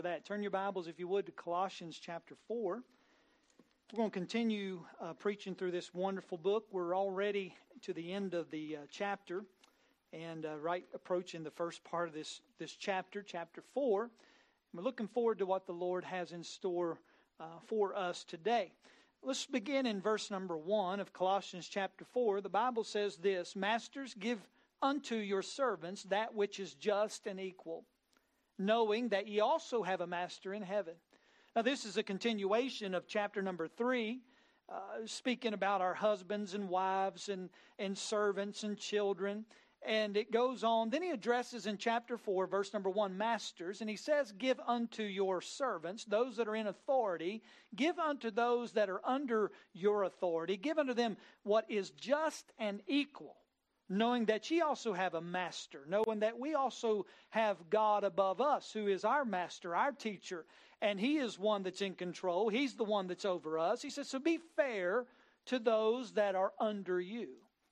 That. Turn your Bibles, if you would, to Colossians chapter 4. We're going to continue preaching through this wonderful book. We're already to the end of the chapter and right approaching the first part of this chapter, chapter 4. We're looking forward to what the Lord has in store for us today. Let's begin in verse number 1 of Colossians chapter 4. The Bible says this: Masters, give unto your servants that which is just and equal, knowing that ye also have a master in heaven. Now this is a continuation of chapter number 3, speaking about our husbands and wives and servants and children. And it goes on. Then he addresses in chapter 4, verse number 1, masters. And he says, give unto your servants, those that are in authority. Give unto those that are under your authority. Give unto them what is just and equal, knowing that ye also have a master, knowing that we also have God above us, who is our master, our teacher, and he is one that's in control. He's the one that's over us. He says, so be fair to those that are under you.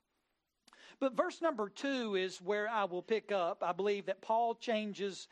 But verse number 2 is where I will pick up. I believe that Paul changes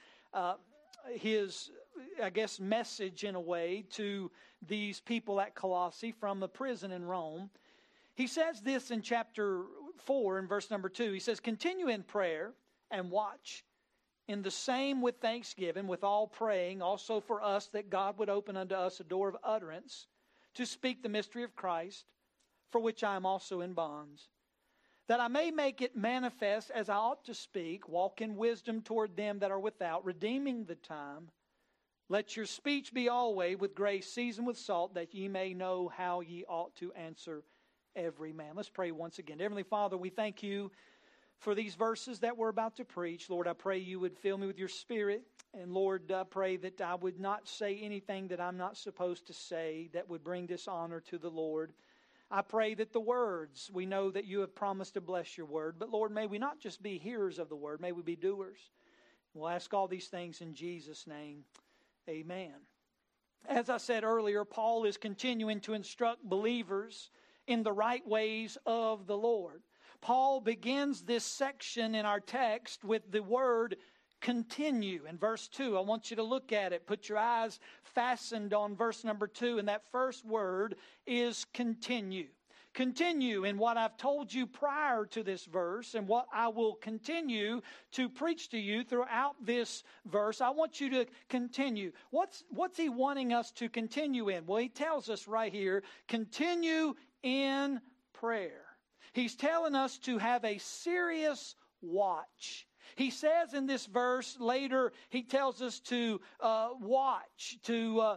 his, message in a way to these people at Colossae from the prison in Rome. He says this in chapter 4 in verse number 2. He says, continue in prayer and watch. In the same with thanksgiving, with all praying, also for us that God would open unto us a door of utterance to speak the mystery of Christ, for which I am also in bonds, that I may make it manifest as I ought to speak, walk in wisdom toward them that are without, redeeming the time. Let your speech be always with grace, seasoned with salt, that ye may know how ye ought to answer every man. Let's pray once again. Heavenly Father, we thank you for these verses that we're about to preach. Lord, I pray you would fill me with your Spirit. And Lord, I pray that I would not say anything that I'm not supposed to say that would bring dishonor to the Lord. I pray that the words, we know that you have promised to bless your word. But Lord, may we not just be hearers of the word, may we be doers. We'll ask all these things in Jesus' name. Amen. As I said earlier, Paul is continuing to instruct believers in the right ways of the Lord. Paul begins this section in our text with the word continue. In verse 2, I want you to look at it. Put your eyes fastened on verse number 2, and that first word is continue. Continue in what I've told you prior to this verse and what I will continue to preach to you throughout this verse. I want you to continue. What's he wanting us to continue in? Well, he tells us right here, continue in prayer. He's telling us to have a serious watch. He says in this verse later, he tells us to watch, to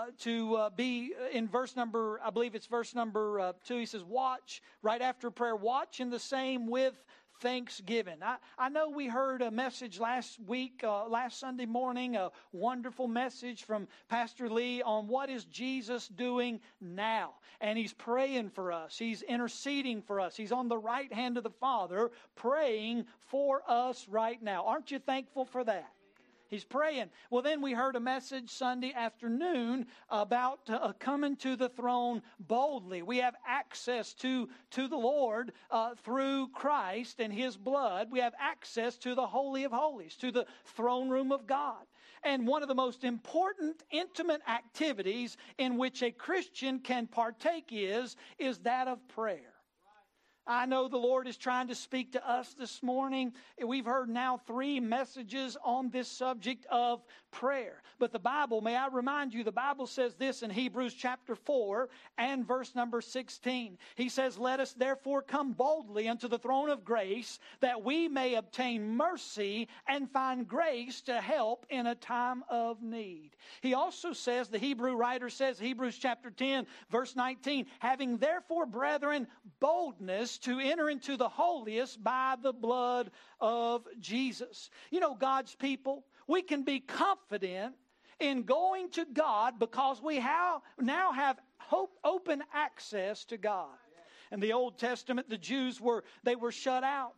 be in verse number, I believe it's verse number 2. He says, watch right after prayer, watch in the same with thanksgiving. I know we heard a message last Sunday morning, a wonderful message from Pastor Lee on what is Jesus doing now. And he's praying for us. He's interceding for us. He's on the right hand of the Father praying for us right now. Aren't you thankful for that? He's praying. Well, then we heard a message Sunday afternoon about coming to the throne boldly. We have access to the Lord through Christ and His blood. We have access to the Holy of Holies, to the throne room of God. And one of the most important, intimate activities in which a Christian can partake is that of prayer. I know the Lord is trying to speak to us this morning. We've heard now 3 messages on this subject of prayer. But the Bible, may I remind you, the Bible says this in Hebrews chapter 4 and verse number 16. He says, let us therefore come boldly unto the throne of grace, that we may obtain mercy and find grace to help in a time of need. He also says, the Hebrew writer says, Hebrews chapter 10, verse 19, having therefore, brethren, boldness to enter into the holiest by the blood of Jesus. You know, God's people, we can be confident in going to God because we now have open access to God. In the Old Testament, the Jews were shut out.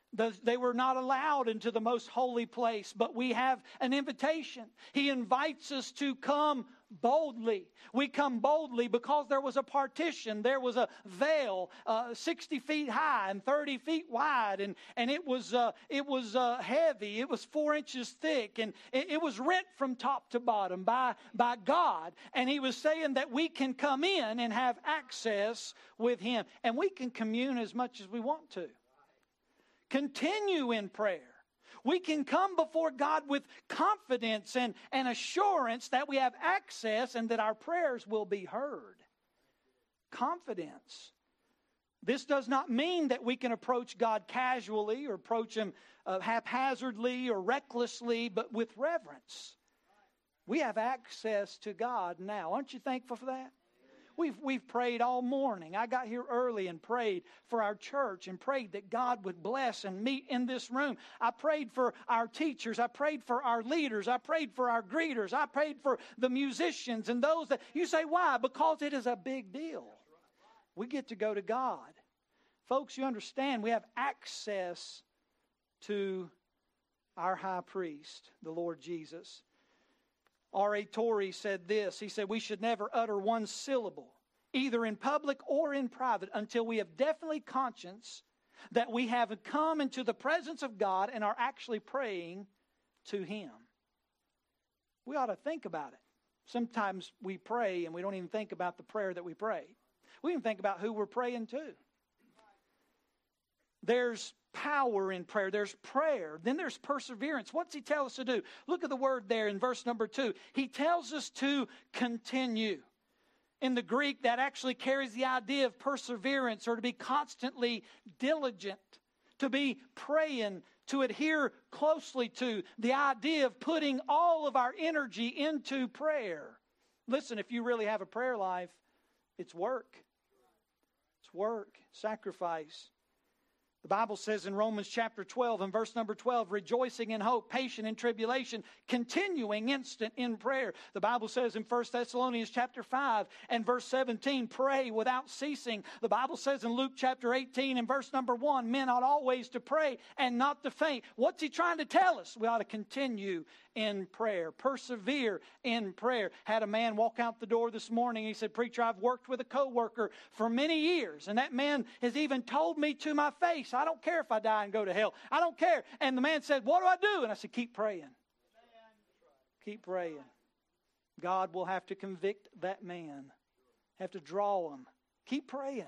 They were not allowed into the most holy place, but we have an invitation. He invites us to come boldly. We come boldly because there was a partition. There was a veil 60 feet high and 30 feet wide, and it was heavy. It was 4 inches thick, and it was rent from top to bottom by God. And He was saying that we can come in and have access with Him, and we can commune as much as we want to. Continue in prayer. We can come before God with confidence and assurance that we have access and that our prayers will be heard. Confidence. This does not mean that we can approach God casually or approach Him haphazardly or recklessly, but with reverence. We have access to God now. Aren't you thankful for that? We've prayed all morning. I got here early and prayed for our church and prayed that God would bless and meet in this room. I prayed for our teachers. I prayed for our leaders. I prayed for our greeters. I prayed for the musicians and those that... You say, why? Because it is a big deal. We get to go to God. Folks, you understand, we have access to our high priest, the Lord Jesus. R.A. Torrey said this. He said, we should never utter one syllable, either in public or in private, until we have definitely conscience that we have come into the presence of God and are actually praying to Him. We ought to think about it. Sometimes we pray and we don't even think about the prayer that we prayed. We even think about who we're praying to. There's power in prayer. There's prayer. Then there's perseverance. What's He tell us to do? Look at the word there in verse number 2. He tells us to continue. In the Greek, that actually carries the idea of perseverance, or to be constantly diligent, to be praying, to adhere closely to the idea of putting all of our energy into prayer. Listen, if you really have a prayer life, it's work. It's work, sacrifice. The Bible says in Romans chapter 12 and verse number 12, rejoicing in hope, patient in tribulation, continuing instant in prayer. The Bible says in 1 Thessalonians chapter 5 and verse 17, pray without ceasing. The Bible says in Luke chapter 18 and verse number 1, men ought always to pray and not to faint. What's He trying to tell us? We ought to continue in prayer, persevere in prayer. Had a man walk out the door this morning. He said, preacher, I've worked with a co-worker for many years, and that man has even told me to my face, I don't care if I die and go to hell. I don't care. And the man said, what do I do? And I said, keep praying. Keep praying. God will have to convict that man, have to draw him. Keep praying.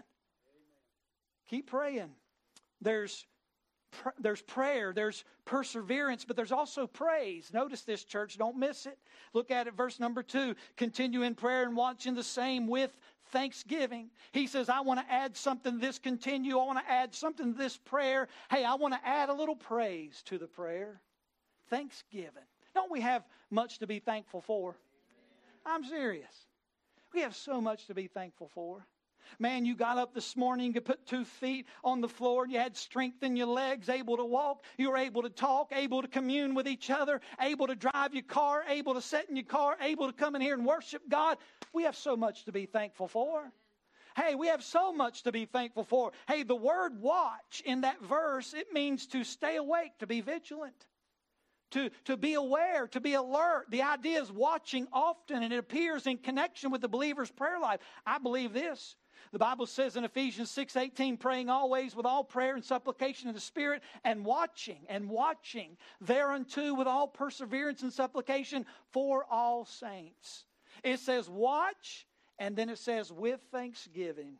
Keep praying. There's prayer, there's perseverance, but there's also praise. Notice this, church, don't miss it. Look at it, verse number 2. Continue in prayer and watching the same with thanksgiving. He says, I want to add something to this continue. I want to add something to this prayer. Hey, I want to add a little praise to the prayer. Thanksgiving. Don't we have much to be thankful for? I'm serious. We have so much to be thankful for. Man, you got up this morning, you could put 2 feet on the floor, and you had strength in your legs, able to walk, you were able to talk, able to commune with each other, able to drive your car, able to sit in your car, able to come in here and worship God. We have so much to be thankful for. Hey, we have so much to be thankful for. Hey, the word watch in that verse, it means to stay awake, to be vigilant. To be aware, to be alert. The idea is watching often, and it appears in connection with the believer's prayer life. I believe this. The Bible says in Ephesians 6:18, praying always with all prayer and supplication in the Spirit, and watching thereunto with all perseverance and supplication for all saints. It says watch, and then it says with thanksgiving.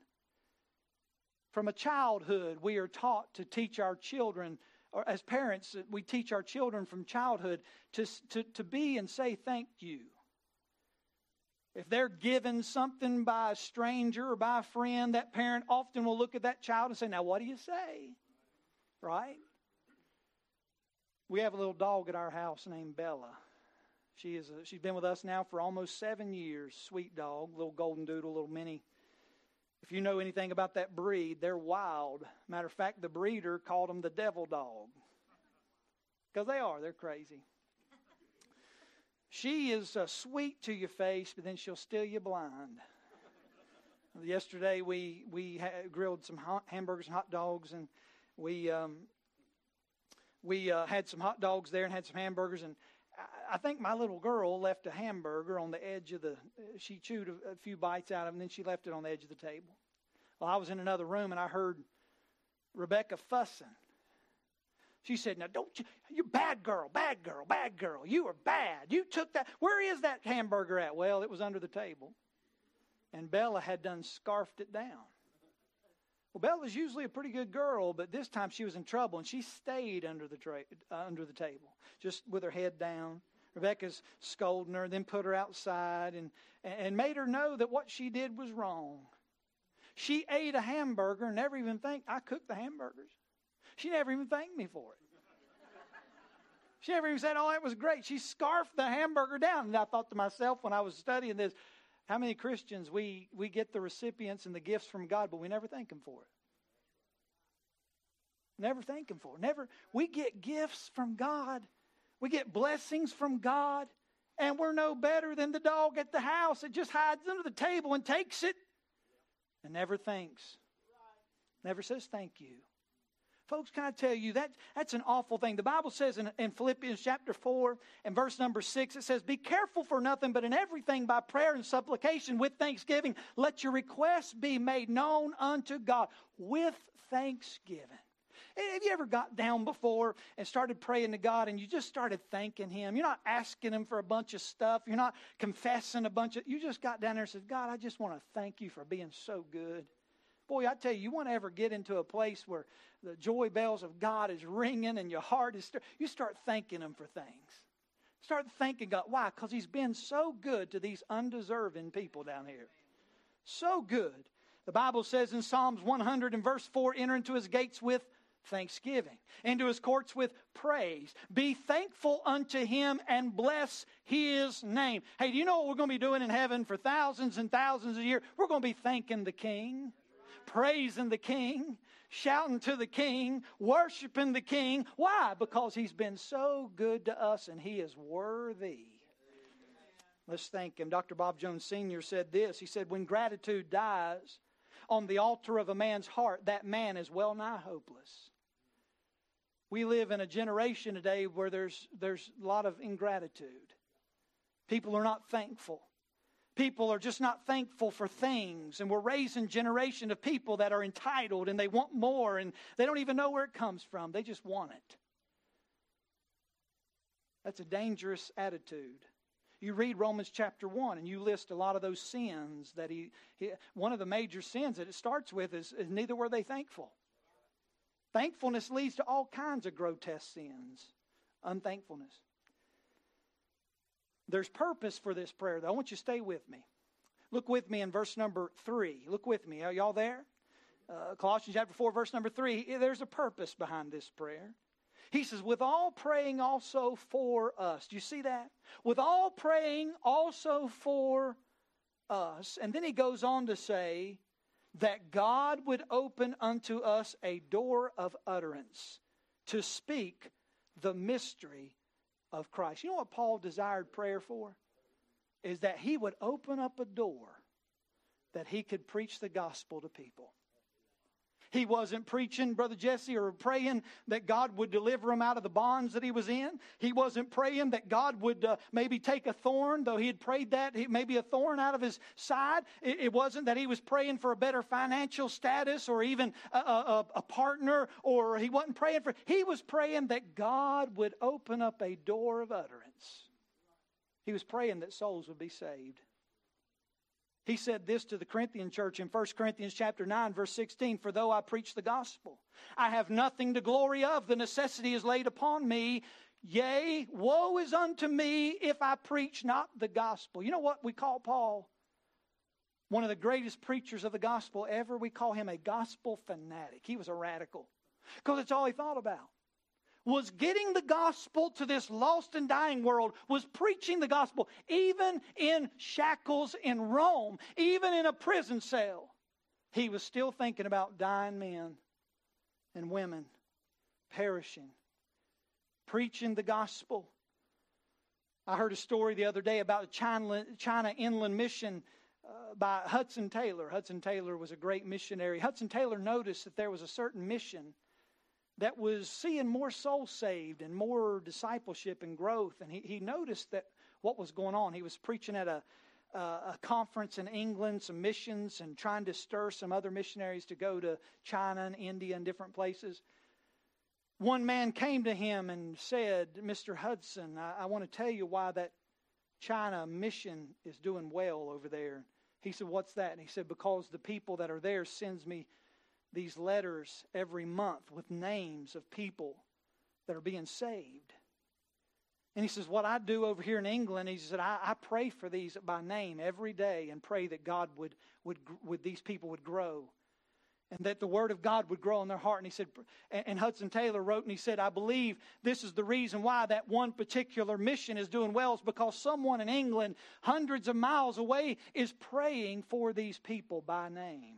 From a childhood, we are taught to teach our children, or as parents, we teach our children from childhood to be and say thank you. If they're given something by a stranger or by a friend, that parent often will look at that child and say, now what do you say? Right? We have a little dog at our house named Bella. She's been with us now for almost 7 years. Sweet dog, little golden doodle, little mini. If you know anything about that breed, they're wild. Matter of fact, the breeder called them the devil dog. Because they're crazy. She is sweet to your face, but then she'll steal you blind. Yesterday we grilled some hamburgers and hot dogs, and we we had some hot dogs there and had some hamburgers, and I think my little girl left a hamburger on the edge of she chewed a few bites out of it, and then she left it on the edge of the table. Well, I was in another room, and I heard Rebecca fussing. She said, now don't you bad girl, bad girl, bad girl. You are bad. You took that. Where is that hamburger at? Well, it was under the table. And Bella had done scarfed it down. Well, Bella's usually a pretty good girl, but this time she was in trouble, and she stayed under the table, just with her head down. Rebecca's scolding her, then put her outside and made her know that what she did was wrong. She ate a hamburger and never even thanked. I cooked the hamburgers. She never even thanked me for it. She never even said, oh, that was great. She scarfed the hamburger down. And I thought to myself when I was studying this, how many Christians we get the recipients and the gifts from God, but we never thank Him for it. Never thank Him for it. Never. We get gifts from God. We get blessings from God. And we're no better than the dog at the house. It just hides under the table and takes it and never thanks. Never says thank you. Folks, can I tell you, that's an awful thing. The Bible says in Philippians chapter 4 and verse number 6, it says, be careful for nothing, but in everything by prayer and supplication with thanksgiving, let your requests be made known unto God with thanksgiving. Have you ever got down before and started praying to God and you just started thanking Him? You're not asking Him for a bunch of stuff. You're not confessing you just got down there and said, God, I just want to thank you for being so good. Boy, I tell you, you want to ever get into a place where the joy bells of God is ringing and your heart is you start thanking Him for things. Start thanking God. Why? Because He's been so good to these undeserving people down here. So good. The Bible says in Psalms 100 and verse 4, enter into His gates with thanksgiving, into His courts with praise. Be thankful unto Him and bless His name. Hey, do you know what we're going to be doing in heaven for thousands and thousands of years? We're going to be thanking the King, praising the King, shouting to the King, worshiping the King. Why? Because He's been so good to us and He is worthy. Let's thank Him. Dr. Bob Jones Sr. said this. He said, when gratitude dies on the altar of a man's heart, that man is well nigh hopeless. We live in a generation today where there's a lot of ingratitude. People are not thankful. People are just not thankful for things. And we're raising a generation of people that are entitled and they want more and they don't even know where it comes from. They just want it. That's a dangerous attitude. You read Romans chapter 1 and you list a lot of those sins that one of the major sins that it starts with is neither were they thankful. Thankfulness leads to all kinds of grotesque sins. Unthankfulness. There's purpose for this prayer, though. I want you to stay with me. Look with me in verse number 3. Look with me. Are y'all there? Colossians chapter 4, verse number 3. There's a purpose behind this prayer. He says, with all praying also for us. Do you see that? With all praying also for us. And then he goes on to say that God would open unto us a door of utterance to speak the mystery of Christ. You know what Paul desired prayer for? Is that he would open up a door that he could preach the gospel to people. He wasn't preaching, Brother Jesse, or praying that God would deliver him out of the bonds that he was in. He wasn't praying that God would maybe take a thorn, though he had prayed that, maybe a thorn out of his side. It wasn't that he was praying for a better financial status or even a partner, or he wasn't praying for. He was praying that God would open up a door of utterance. He was praying that souls would be saved. He said this to the Corinthian church in 1 Corinthians chapter 9, verse 16, for though I preach the gospel, I have nothing to glory of. The necessity is laid upon me. Yea, woe is unto me if I preach not the gospel. You know what we call Paul? One of the greatest preachers of the gospel ever. We call him a gospel fanatic. He was a radical because it's all he thought about. Was getting the gospel to this lost and dying world, was preaching the gospel, even in shackles in Rome, even in a prison cell. He was still thinking about dying men and women perishing, preaching the gospel. I heard a story the other day about a China inland mission by Hudson Taylor. Hudson Taylor was a great missionary. Hudson Taylor noticed that there was a certain mission that was seeing more souls saved and more discipleship and growth. And he noticed that what was going on. He was preaching at a conference in England, some missions, and trying to stir some other missionaries to go to China and India and different places. One man came to him and said, Mr. Hudson, I want to tell you why that China mission is doing well over there. He said, what's that? And he said, because the people that are there sends me these letters every month with names of people that are being saved. And he says, what I do over here in England, he said, I pray for these by name every day and pray that God would these people would grow. And that the Word of God would grow in their heart. And he said, and Hudson Taylor wrote, and he said, I believe this is the reason why that one particular mission is doing well, is because someone in England, hundreds of miles away, is praying for these people by name.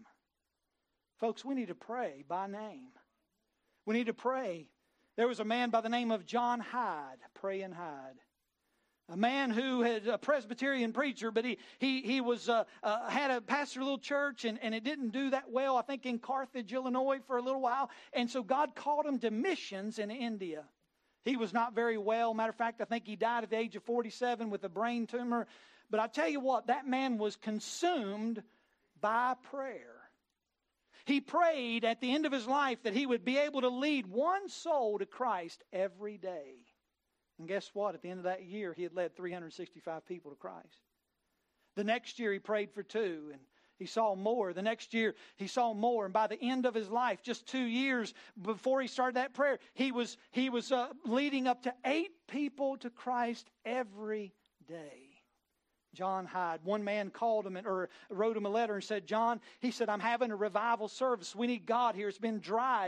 Folks, we need to pray by name. We need to pray. There was a man by the name of John Hyde, Praying Hyde. A man who had a Presbyterian preacher, but he was had a pastor little church, and it didn't do that well, I think, in Carthage, Illinois, for a little while. And so God called him to missions in India. He was not very well. Matter of fact, I think he died at the age of 47 with a brain tumor. But I tell you what, that man was consumed by prayer. He prayed at the end of his life that he would be able to lead one soul to Christ every day. And guess what? At the end of that year, he had led 365 people to Christ. The next year, he prayed for 2, and he saw more. The next year, he saw more. And by the end of his life, just 2 years before he started that prayer, he was leading up to 8 people to Christ every day. John Hyde. One man called him or wrote him a letter and said, John, he said, I'm having a revival service. We need God here. It's been dry.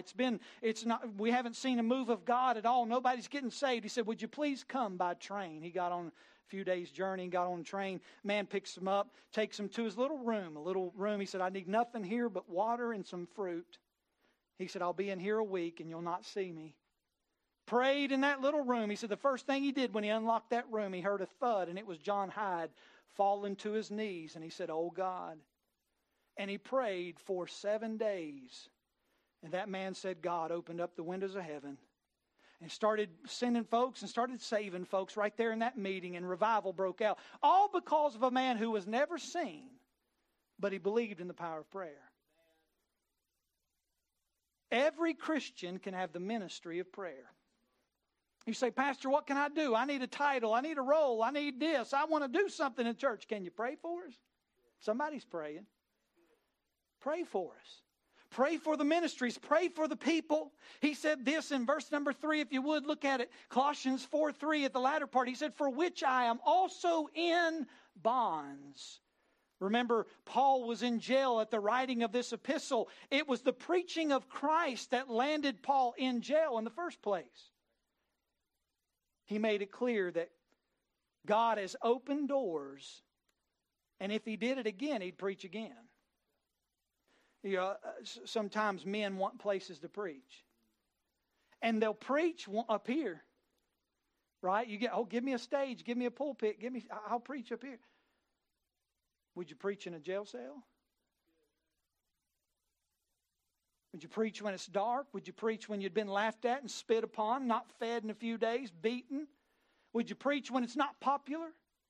We haven't seen a move of God at all. Nobody's getting saved. He said, would you please come by train? He got on a few days' journey and got on a train. Man picks him up, takes him to his little room. He said, I need nothing here but water and some fruit. He said, I'll be in here a week and you'll not see me. Prayed in that little room. He said the first thing he did when he unlocked that room, he heard a thud, and it was John Hyde falling to his knees, and he said, oh God. And he prayed for 7 days. And that man said God opened up the windows of heaven and started sending folks and started saving folks right there in that meeting, and revival broke out. All because of a man who was never seen, but he believed in the power of prayer. Every Christian can have the ministry of prayer. You say, Pastor, what can I do? I need a title. I need a role. I need this. I want to do something in church. Can you pray for us? Somebody's praying. Pray for us. Pray for the ministries. Pray for the people. He said this in verse number 3, if you would look at it. Colossians 4:3 at the latter part. He said, for which I am also in bonds. Remember, Paul was in jail at the writing of this epistle. It was the preaching of Christ that landed Paul in jail in the first place. He made it clear that God has opened doors, and if he did it again, he'd preach again. You know, sometimes men want places to preach, and they'll preach up here, right? You get, give me a stage, give me a pulpit, I'll preach up here. Would you preach in a jail cell? Would you preach when it's dark? Would you preach when you'd been laughed at and spit upon, not fed in a few days, beaten? Would you preach when it's not popular?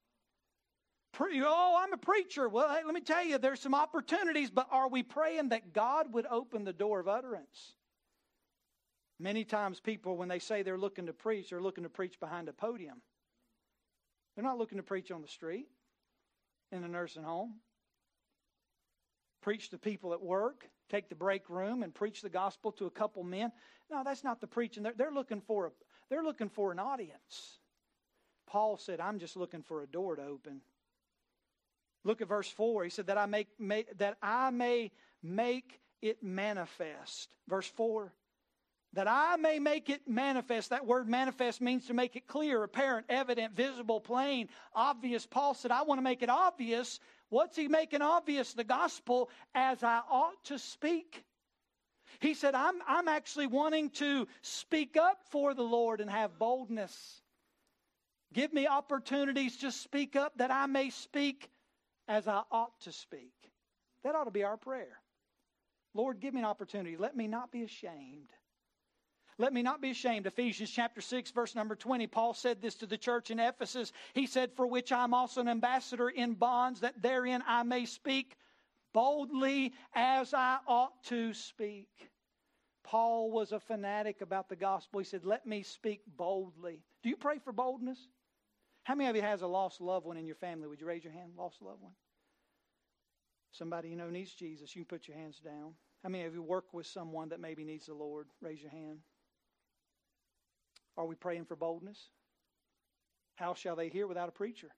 I'm a preacher. Well, hey, let me tell you, there's some opportunities, but are we praying that God would open the door of utterance? Many times people, when they say they're looking to preach, they're looking to preach behind a podium. They're not looking to preach on the street, in a nursing home. Preach to people at work. Take the break room and preach the gospel to a couple men. No, that's not the preaching. They're looking for an audience. Paul said, I'm just looking for a door to open. Look at verse 4. He said that I may make it manifest. Verse 4. That I may make it manifest. That word manifest means to make it clear, apparent, evident, visible, plain, obvious. Paul said, I want to make it obvious. What's he making obvious? The gospel as I ought to speak. He said, I'm actually wanting to speak up for the Lord and have boldness. Give me opportunities to speak up that I may speak as I ought to speak. That ought to be our prayer. Lord, give me an opportunity. Let me not be ashamed. Let me not be ashamed. Ephesians chapter 6, verse number 20. Paul said this to the church in Ephesus. He said, for which I am also an ambassador in bonds, that therein I may speak boldly as I ought to speak. Paul was a fanatic about the gospel. He said, let me speak boldly. Do you pray for boldness? How many of you has a lost loved one in your family? Would you raise your hand? Lost loved one? Somebody you know needs Jesus. You can put your hands down. How many of you work with someone that maybe needs the Lord? Raise your hand. Are we praying for boldness? How shall they hear without a preacher?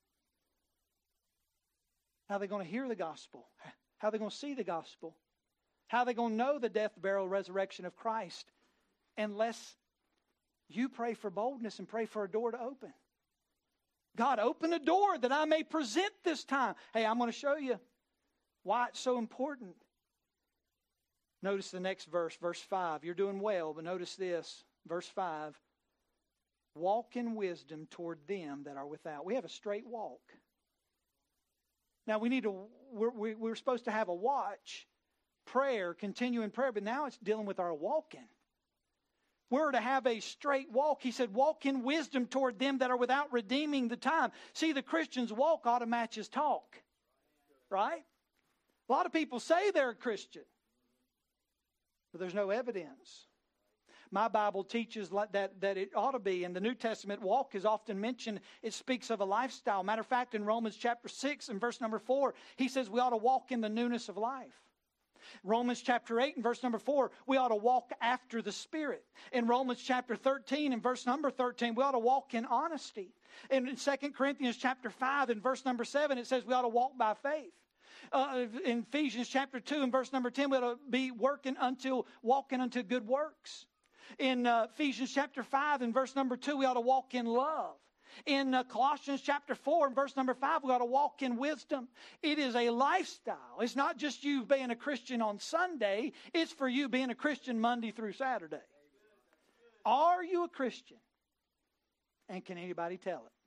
How are they going to hear the gospel? How are they going to see the gospel? How are they going to know the death, burial, resurrection of Christ unless you pray for boldness and pray for a door to open? God, open a door that I may present this time. Hey, I'm going to show you why it's so important. Notice the next verse, verse 5. You're doing well, but notice this, verse 5. Walk in wisdom toward them that are without. We have a straight walk. Now we're supposed to have a watch, prayer, continue in prayer, but now it's dealing with our walking. We're to have a straight walk. He said, walk in wisdom toward them that are without, redeeming the time. See, the Christian's walk ought to match his talk. Right? A lot of people say they're a Christian, but there's no evidence. My Bible teaches that it ought to be. In the New Testament, walk is often mentioned. It speaks of a lifestyle. Matter of fact, in Romans chapter 6 and verse number 4, he says we ought to walk in the newness of life. Romans chapter 8 and verse number 4, we ought to walk after the Spirit. In Romans chapter 13 and verse number 13, we ought to walk in honesty. And in 2 Corinthians chapter 5 and verse number 7, it says we ought to walk by faith. In Ephesians chapter 2 and verse number 10, we ought to be walking unto good works. In Ephesians chapter 5 and verse number 2, we ought to walk in love. In Colossians chapter 4 and verse number 5, we ought to walk in wisdom. It is a lifestyle. It's not just you being a Christian on Sunday. It's for you being a Christian Monday through Saturday. Are you a Christian? And can anybody tell it?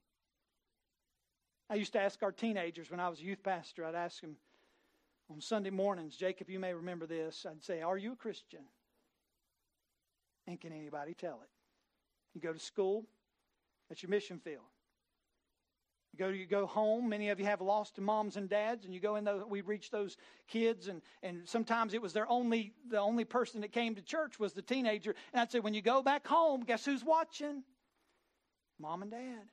I used to ask our teenagers when I was a youth pastor. I'd ask them on Sunday mornings, Jacob, you may remember this. I'd say, are you a Christian? And can anybody tell it? You go to school, that's your mission field. You go home. Many of you have lost moms and dads, and you go in those. We reach those kids, and sometimes it was the only person that came to church was the teenager. And I'd say, when you go back home, guess who's watching? Mom and Dad.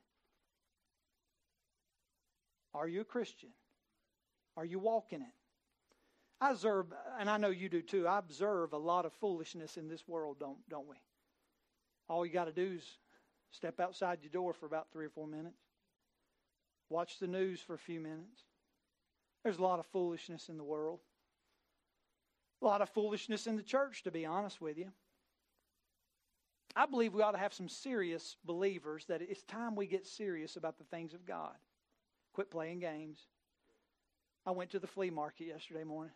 Are you a Christian? Are you walking it? I observe, and I know you do too, I observe a lot of foolishness in this world, don't we? All you got to do is step outside your door for about 3 or 4 minutes. Watch the news for a few minutes. There's a lot of foolishness in the world. A lot of foolishness in the church, to be honest with you. I believe we ought to have some serious believers that it's time we get serious about the things of God. Quit playing games. I went to the flea market yesterday morning.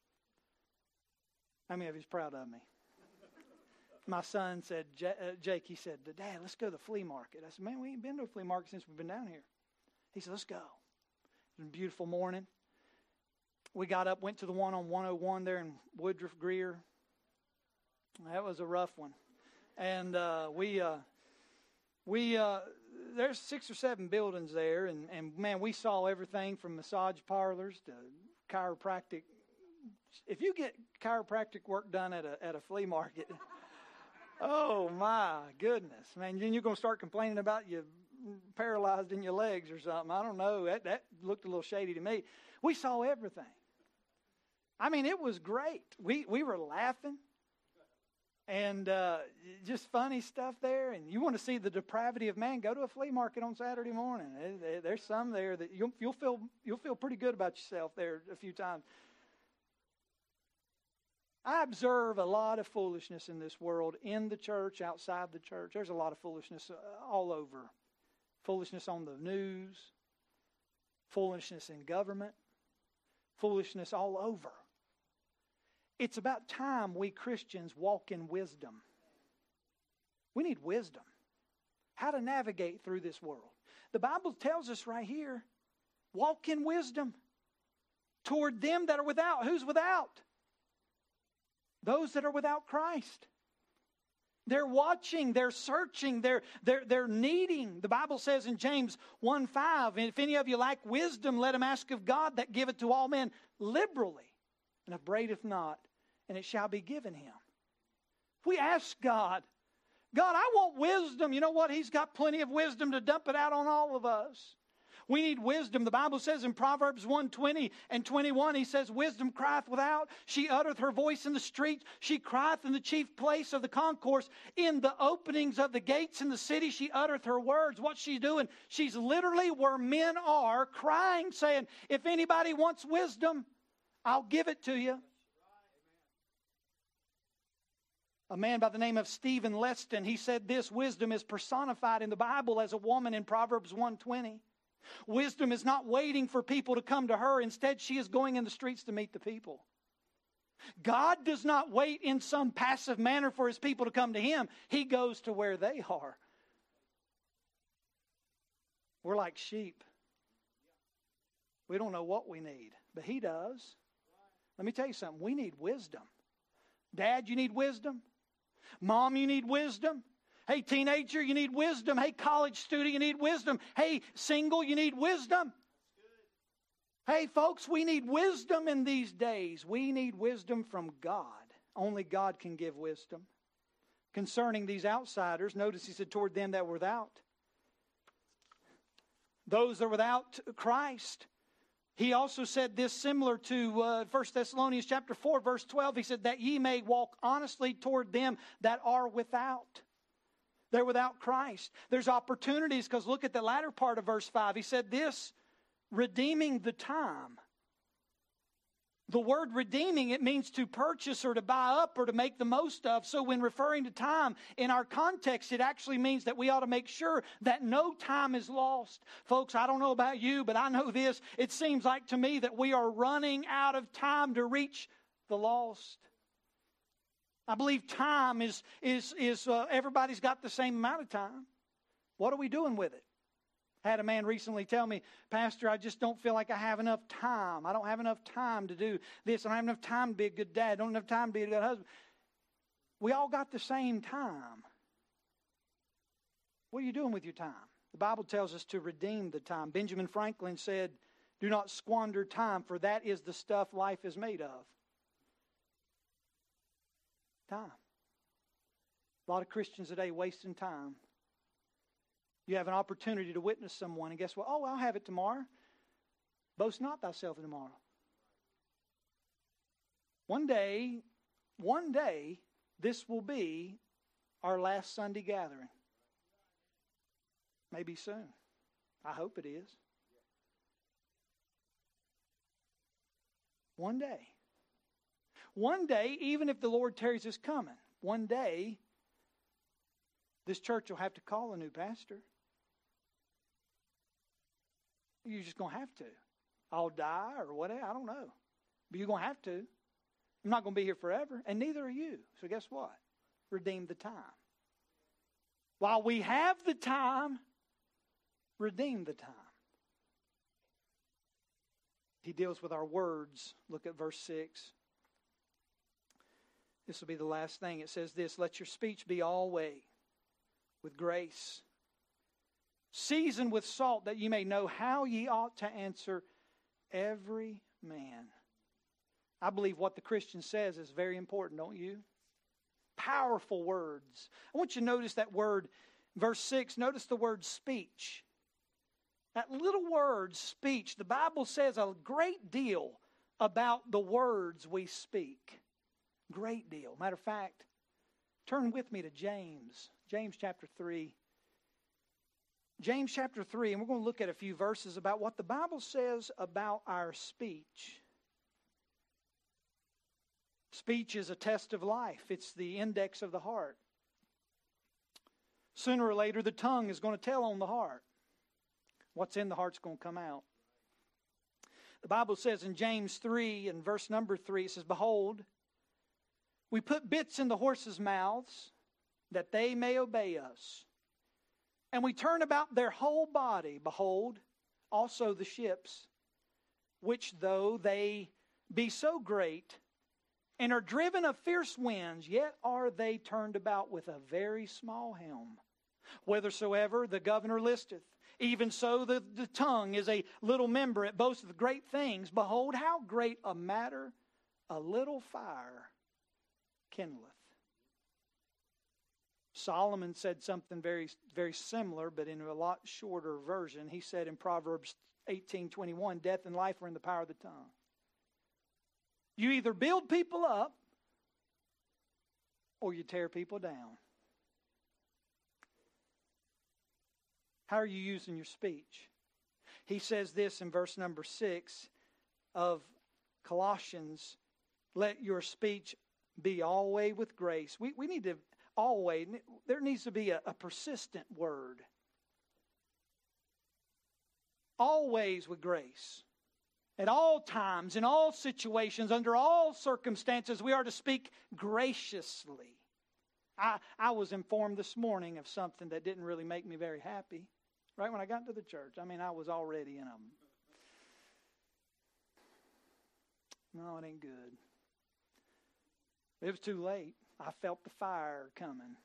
How many of you's proud of me? My son said, Jake, he said, Dad, let's go to the flea market. I said, man, we ain't been to a flea market since we've been down here. He said, let's go. It was a beautiful morning. We got up, went to the one on 101 there in Woodruff Greer. That was a rough one. And there's 6 or 7 buildings there, and man, we saw everything from massage parlors to chiropractic. If you get chiropractic work done at a flea market, oh my goodness, man, then you're going to start complaining about you paralyzed in your legs or something. I don't know. That looked a little shady to me. We saw everything. I mean, it was great. We were laughing. And just funny stuff there. And you want to see the depravity of man, go to a flea market on Saturday morning. There's some there that you'll feel pretty good about yourself there a few times. I observe a lot of foolishness in this world, in the church, outside the church. There's a lot of foolishness all over. Foolishness on the news, foolishness in government, foolishness all over. It's about time we Christians walk in wisdom. We need wisdom. How to navigate through this world. The Bible tells us right here, walk in wisdom toward them that are without. Who's without? Those that are without Christ. They're watching, they're searching, they're needing. The Bible says in James 1:5, if any of you lack wisdom, let him ask of God that giveth to all men liberally, and upbraideth not, and it shall be given him. We ask God, God, I want wisdom. You know what? He's got plenty of wisdom to dump it out on all of us. We need wisdom. The Bible says in Proverbs 1:20 and 21, he says, wisdom crieth without. She uttereth her voice in the street. She crieth in the chief place of the concourse. In the openings of the gates in the city, she uttereth her words. What's she doing? She's literally where men are, crying, saying, if anybody wants wisdom, I'll give it to you. A man by the name of Stephen Leston, he said this, wisdom is personified in the Bible as a woman in Proverbs 1:20. Wisdom is not waiting for people to come to her. Instead, she is going in the streets to meet the people. God does not wait in some passive manner for his people to come to him. He goes to where they are. We're like sheep. We don't know what we need, but he does. Let me tell you something. We need wisdom. Dad, you need wisdom. Mom, you need wisdom. Hey, teenager, you need wisdom. Hey, college student, you need wisdom. Hey, single, you need wisdom. Hey, folks, we need wisdom in these days. We need wisdom from God. Only God can give wisdom. Concerning these outsiders, notice he said, toward them that were without. Those that are without Christ. He also said this similar to 1 Thessalonians chapter 4, verse 12. He said, that ye may walk honestly toward them that are without. They're without Christ. There's opportunities, because look at the latter part of verse 5. He said this, redeeming the time. The word redeeming, it means to purchase or to buy up or to make the most of. So when referring to time, in our context, it actually means that we ought to make sure that no time is lost. Folks, I don't know about you, but I know this. It seems like to me that we are running out of time to reach the lost. I believe time is everybody's got the same amount of time. What are we doing with it? I had a man recently tell me, Pastor, I just don't feel like I have enough time. I don't have enough time to do this. I don't have enough time to be a good dad. I don't have enough time to be a good husband. We all got the same time. What are you doing with your time? The Bible tells us to redeem the time. Benjamin Franklin said, do not squander time, for that is the stuff life is made of. Time. A lot of Christians today wasting time. You have an opportunity to witness someone, and guess what? Oh, I'll have it tomorrow. Boast not thyself tomorrow. One day, this will be our last Sunday gathering. Maybe soon. I hope it is. One day. One day, even if the Lord tarries his coming, one day, this church will have to call a new pastor. You're just going to have to. I'll die or whatever, I don't know. But you're going to have to. I'm not going to be here forever, and neither are you. So guess what? Redeem the time. While we have the time, redeem the time. He deals with our words. Look at verse 6. This will be the last thing. It says this, let your speech be always with grace, seasoned with salt, that ye may know how ye ought to answer every man. I believe what the Christian says is very important, don't you? Powerful words. I want you to notice that word, verse 6. Notice the word speech. That little word, speech. The Bible says a great deal about the words we speak. Great deal. Matter of fact, turn with me to James. James chapter 3. James chapter 3, and we're going to look at a few verses about what the Bible says about our speech. Speech is a test of life. It's the index of the heart. Sooner or later, the tongue is going to tell on the heart. What's in the heart's going to come out. The Bible says in James 3 and verse number 3, it says, behold, we put bits in the horses' mouths that they may obey us. And we turn about their whole body. Behold, also the ships, which though they be so great and are driven of fierce winds, yet are they turned about with a very small helm. Whithersoever the governor listeth, even so the tongue is a little member, it boasteth great things. Behold, how great a matter a little fire kindleth. Solomon said something very, very similar, but in a lot shorter version. He said in Proverbs 18:21, death and life are in the power of the tongue. You either build people up or you tear people down. How are you using your speech? He says this in verse number 6 of Colossians, let your speech be always with grace. We need to always, there needs to be a persistent word. Always with grace. At all times, in all situations, under all circumstances, we are to speak graciously. I was informed this morning of something that didn't really make me very happy. Right when I got into the church. I mean, I was already in a... No, it ain't good. It was too late. I felt the fire coming.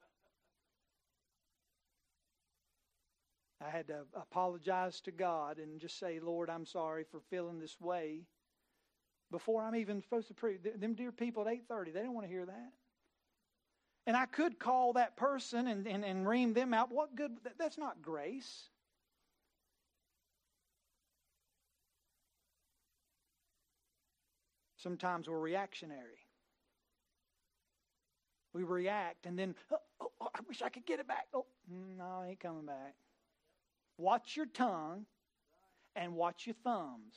I had to apologize to God and just say, Lord, I'm sorry for feeling this way. Before I'm even supposed to preach. Them dear people at 8:30, they don't want to hear that. And I could call that person and ream them out. What good? That's not grace. Sometimes we're reactionary. We react and then, oh, I wish I could get it back. Oh, no, it ain't coming back. Watch your tongue and watch your thumbs.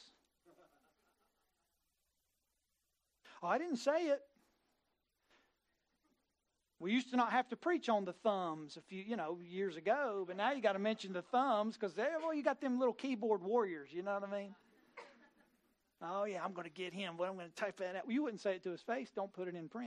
Oh, I didn't say it. We used to not have to preach on the thumbs a few, years ago, but now you got to mention the thumbs because you got them little keyboard warriors, you know what I mean? Oh yeah, I'm going to get him, but I'm going to type that out. Well, you wouldn't say it to his face. Don't put it in print.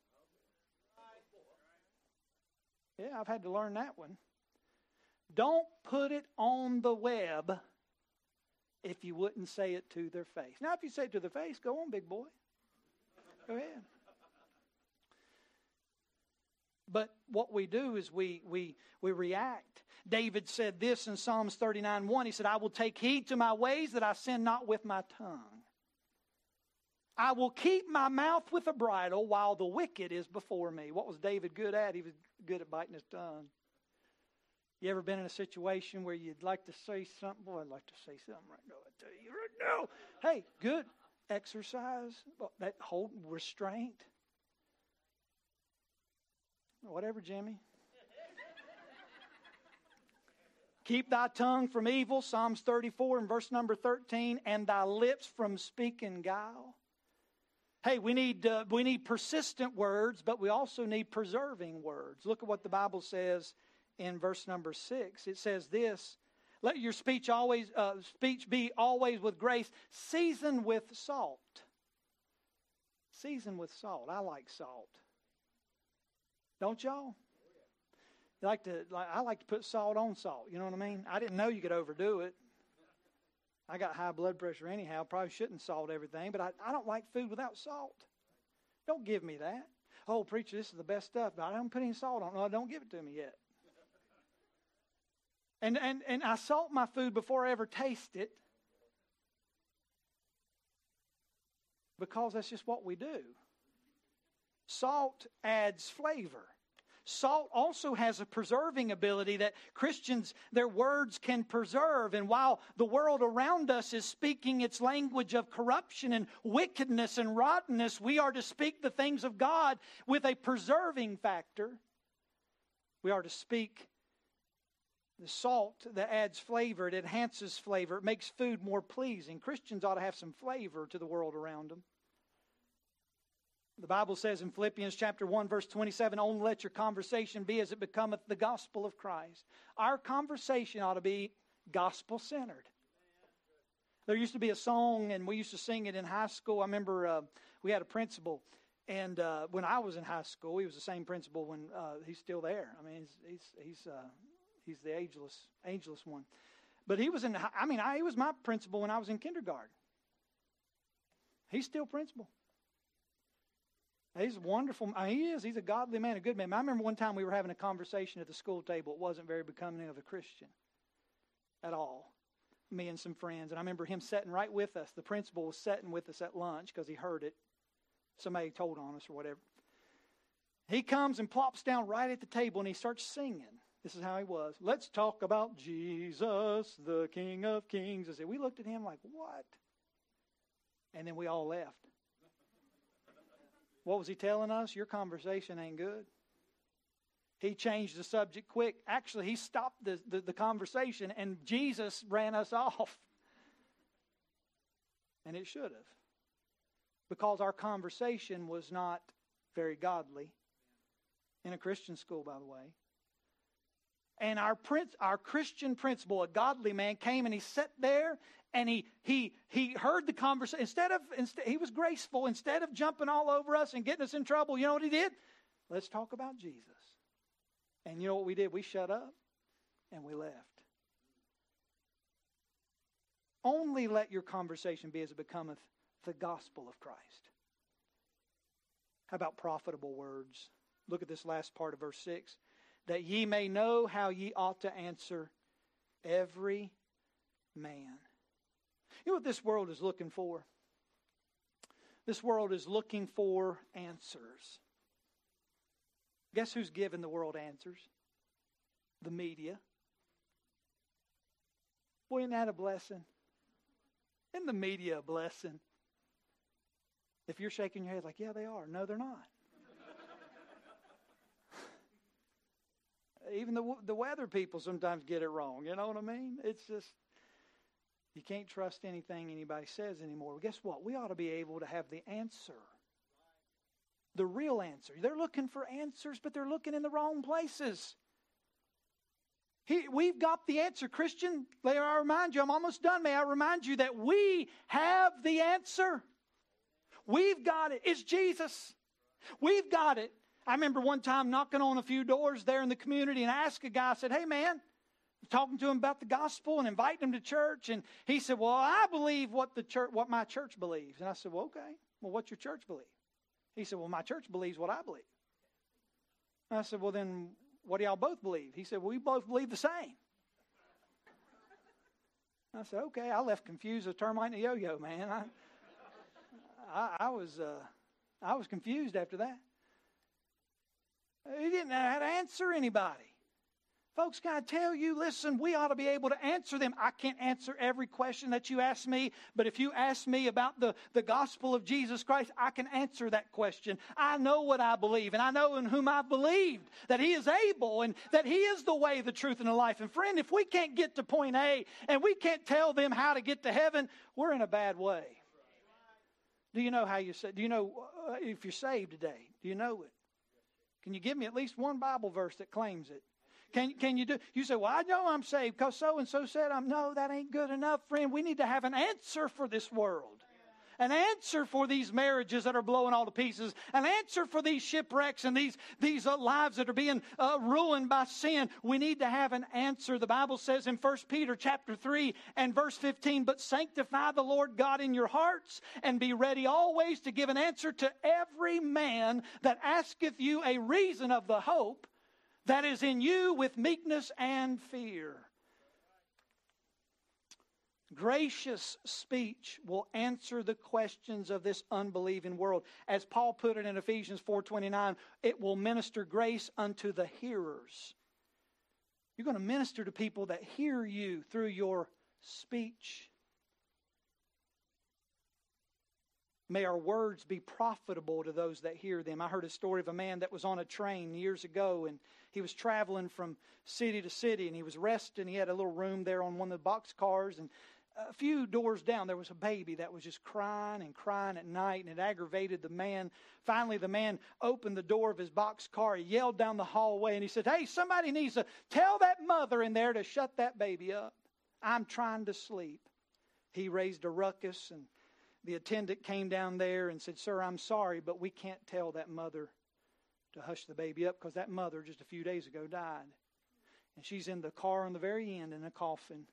Yeah, I've had to learn that one. Don't put it on the web if you wouldn't say it to their face. Now, if you say it to their face, go on, big boy. Go ahead. But what we do is we react. David said this in Psalms 39:1. He said, I will take heed to my ways that I sin not with my tongue. I will keep my mouth with a bridle while the wicked is before me. What was David good at? He was good at biting his tongue. You ever been in a situation where you'd like to say something? Boy, I'd like to say something right now. I tell you right now. Hey, good exercise. That whole restraint. Whatever, Jimmy. Keep thy tongue from evil, Psalms 34 and verse number 13, and thy lips from speaking guile. Hey, we need persistent words, but we also need preserving words. Look at what the Bible says in verse number 6. It says this, let your speech be always with grace, seasoned with salt. Seasoned with salt. I like salt. Don't y'all? I like to put salt on salt. You know what I mean? I didn't know you could overdo it. I got high blood pressure anyhow. Probably shouldn't salt everything, but I don't like food without salt. Don't give me that. Oh, preacher, this is the best stuff, but I don't put any salt on it. No, don't give it to me yet. And I salt my food before I ever taste it because that's just what we do. Salt adds flavor. Salt also has a preserving ability that Christians, their words can preserve. And while the world around us is speaking its language of corruption and wickedness and rottenness, we are to speak the things of God with a preserving factor. We are to speak the salt that adds flavor. It enhances flavor. It makes food more pleasing. Christians ought to have some flavor to the world around them. The Bible says in Philippians chapter 1, verse 27, only let your conversation be as it becometh the gospel of Christ. Our conversation ought to be gospel-centered. There used to be a song, and we used to sing it in high school. I remember we had a principal, and when I was in high school, he was the same principal when he's still there. I mean, he's the ageless one. But he was he was my principal when I was in kindergarten. He's still principal. He's wonderful. I mean, he is. He's a godly man, a good man. I remember one time we were having a conversation at the school table. It wasn't very becoming of a Christian at all. Me and some friends. And I remember him sitting right with us. The principal was sitting with us at lunch because he heard it. Somebody told on us or whatever. He comes and plops down right at the table and he starts singing. This is how he was. Let's talk about Jesus, the King of Kings. I said, we looked at him like, what? And then we all left. What was he telling us? Your conversation ain't good. He changed the subject quick. Actually, he stopped the conversation and Jesus ran us off. And it should have. Because our conversation was not very godly. In a Christian school, by the way. And our Christian principal, a godly man, came and he sat there and he heard the conversation. He was graceful. Instead of jumping all over us and getting us in trouble, you know what he did? Let's talk about Jesus. And you know what we did? We shut up and we left. Only let your conversation be as it becometh the gospel of Christ. How about profitable words? Look at this last part of verse 6. That ye may know how ye ought to answer every man. You know what this world is looking for? This world is looking for answers. Guess who's giving the world answers? The media. Boy, isn't that a blessing? Isn't the media a blessing? If you're shaking your head like, yeah, they are. No, they're not. Even the weather people sometimes get it wrong. You know what I mean? It's just, you can't trust anything anybody says anymore. Well, guess what? We ought to be able to have the answer. The real answer. They're looking for answers, but they're looking in the wrong places. We've got the answer. Christian, may I remind you, I'm almost done. May I remind you that we have the answer. We've got it. It's Jesus. We've got it. I remember one time knocking on a few doors there in the community and I asked a guy, I said, hey man, talking to him about the gospel and inviting him to church. And he said, well, I believe what my church believes. And I said, well, okay. Well, what's your church believe? He said, well, my church believes what I believe. And I said, well, then what do y'all both believe? He said, well, we both believe the same. I said, okay. I left confused as a termite and a yo-yo, man. I was confused after that. He didn't know how to answer anybody. Folks, can I tell you, listen, we ought to be able to answer them. I can't answer every question that you ask me, but if you ask me about the gospel of Jesus Christ, I can answer that question. I know what I believe, and I know in whom I believed, that He is able, and that He is the way, the truth, and the life. And friend, if we can't get to point A, and we can't tell them how to get to heaven, we're in a bad way. Do you know how you say? Do you know if you're saved today? Do you know it? Can you give me at least one Bible verse that claims it? Can you do? You say, well, I know I'm saved because so-and-so said I'm. No, that ain't good enough, friend. We need to have an answer for this world. An answer for these marriages that are blowing all to pieces. An answer for these shipwrecks and these lives that are being ruined by sin. We need to have an answer. The Bible says in 1 Peter chapter 3 and verse 15, but sanctify the Lord God in your hearts and be ready always to give an answer to every man that asketh you a reason of the hope that is in you with meekness and fear. Gracious speech will answer the questions of this unbelieving world. As Paul put it in Ephesians 4:29, it will minister grace unto the hearers. You're going to minister to people that hear you through your speech. May our words be profitable to those that hear them. I heard a story of a man that was on a train years ago, and he was traveling from city to city, and he was resting. He had a little room there on one of the boxcars, and a few doors down, there was a baby that was just crying and crying at night, and it aggravated the man. Finally, the man opened the door of his boxcar. He yelled down the hallway, and he said, hey, somebody needs to tell that mother in there to shut that baby up. I'm trying to sleep. He raised a ruckus, and the attendant came down there and said, sir, I'm sorry, but we can't tell that mother to hush the baby up because that mother just a few days ago died. And she's in the car on the very end in a coffin.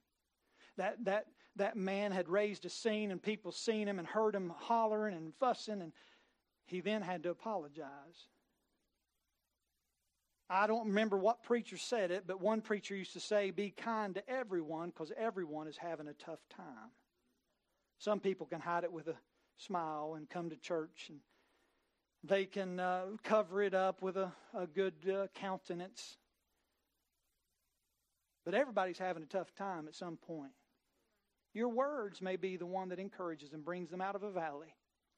That man had raised a scene, and people seen him and heard him hollering and fussing, and he then had to apologize. I don't remember what preacher said it, but one preacher used to say, be kind to everyone because everyone is having a tough time. Some people can hide it with a smile and come to church, and they can cover it up with a good countenance. But everybody's having a tough time at some point. Your words may be the one that encourages and brings them out of a valley.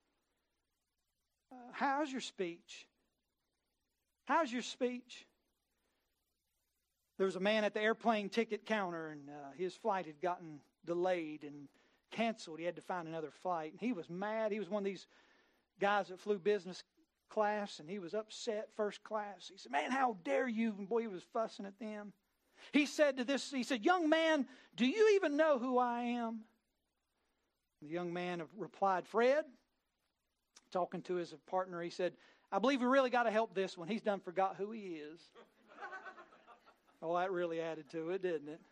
How's your speech? How's your speech? There was a man at the airplane ticket counter, and his flight had gotten delayed and canceled. He had to find another flight. And he was mad. He was one of these guys that flew business class, and he was upset first class. He said, man, how dare you? And boy, he was fussing at them. He said, young man, do you even know who I am? The young man replied, Fred, talking to his partner, he said, I believe we really got to help this one. He's done forgot who he is. Oh, that really added to it, didn't it?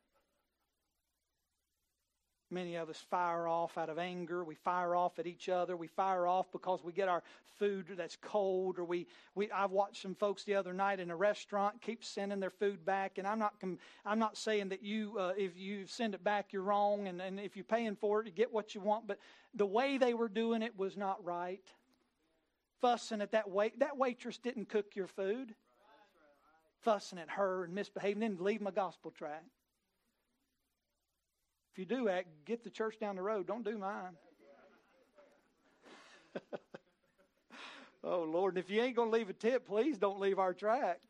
Many of us fire off out of anger. We fire off at each other. We fire off because we get our food that's cold. Or I've watched some folks the other night in a restaurant keep sending their food back. And I'm not saying that if you send it back, you're wrong. And if you're paying for it, you get what you want. But the way they were doing it was not right. Fussing at that waitress didn't cook your food. Fussing at her and misbehaving. Then leave my gospel tract. If you do act, get the church down the road. Don't do mine. Oh, Lord. And if you ain't going to leave a tip, please don't leave our tract.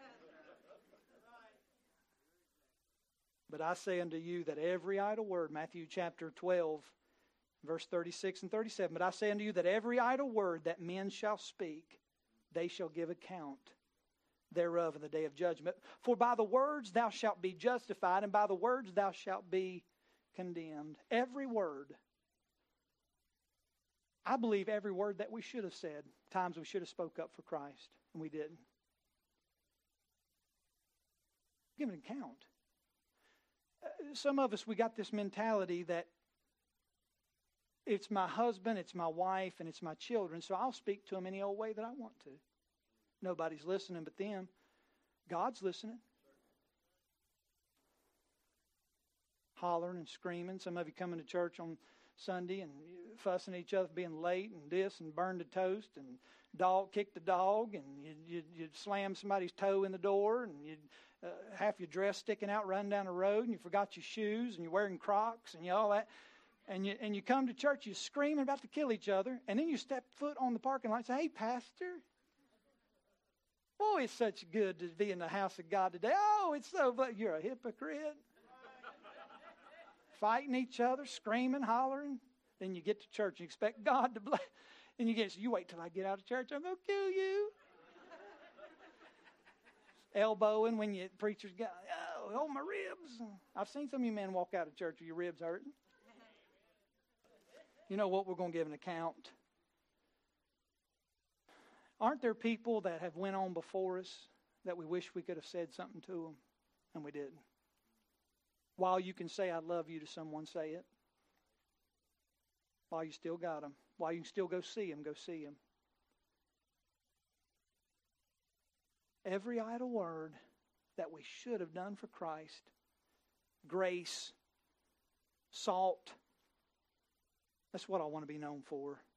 But I say unto you that every idle word, Matthew chapter 12, verse 36 and 37, but I say unto you that every idle word that men shall speak, they shall give account thereof in the day of judgment. For by the words thou shalt be justified, and by the words thou shalt be condemned. Every word. I believe every word that we should have said. Times we should have spoke up for Christ, and we didn't. Give an account. Some of us, we got this mentality that it's my husband, it's my wife, and it's my children, so I'll speak to them any old way that I want to. Nobody's listening but them. God's listening. Hollering and screaming. Some of you coming to church on Sunday and fussing at each other, being late and this and burn the toast and kick the dog, and you'd slam somebody's toe in the door, and you'd half your dress sticking out running down the road, and you forgot your shoes, and you're wearing Crocs and all that. And you come to church, you're screaming about to kill each other, and then you step foot on the parking lot and say, hey, Pastor, boy, it's such good to be in the house of God today. Oh, it's so, but you're a hypocrite. Fighting each other, screaming, hollering. Then you get to church and you expect God to bless. And you wait till I get out of church, I'm going to kill you. Elbowing when your preacher's got, oh, my ribs. I've seen some of you men walk out of church with your ribs hurting. You know what? We're going to give an account. Aren't there people that have went on before us that we wish we could have said something to them and we didn't? While you can say I love you to someone, say it. While you still got them. While you can still go see them, go see them. Every idle word that we should have done for Christ, grace, salt, that's what I want to be known for.